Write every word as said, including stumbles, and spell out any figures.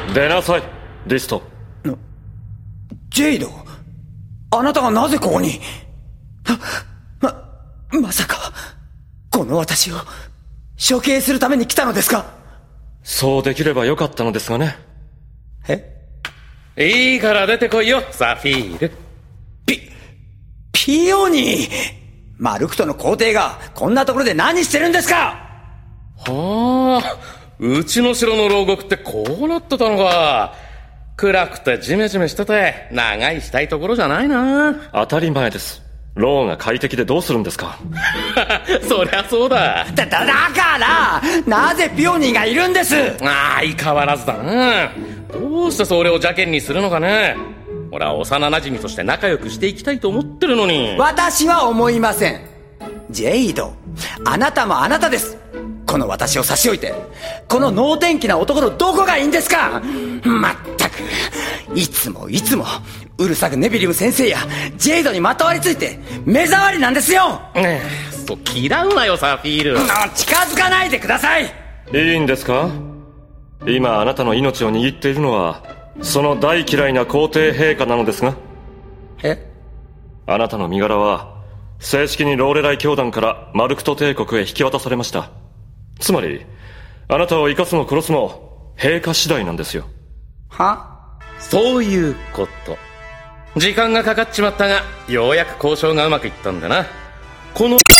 出なさい、リスト。 ジェイド、あなたがなぜここに？ま、まさか、この私を処刑するために来たのですか？ そうできればよかったのですがね。 え？いいから出てこいよ、サフィール。 ピ、ピオニー！マルクトの皇帝がこんなところで何してるんですか？ はあ、うちの城の牢獄ってこうなってたのか。暗くてジメジメしてて長居したいところじゃないな。 当たり前です。牢が快適でどうするんですか？ そりゃそうだ。 だ、だ、だからなぜピオニーがいるんです？ ああ、相変わらずだな。どうしてそれを邪険にするのかね。俺は幼馴染として仲良くしていきたいと思ってるのに。 私は思いません。ジェイド、あなたもあなたです。この私を差し置いてこの能天気な男のどこがいいんですか？まったく、いつもいつもうるさくネビリム先生やジェイドにまとわりついて目障りなんですよ。 ねえ、そう嫌うなよ、サフィール。 近づかないでください。 いいんですか？今あなたの命を握っているのはその大嫌いな皇帝陛下なのですが。 え？ あなたの身柄は正式にローレライ教団からマルクト帝国へ引き渡されました。つまりあなたを生かすも殺すも陛下次第なんですよ。 は？ そういうこと。時間がかかっちまったがようやく交渉がうまくいったんだな。この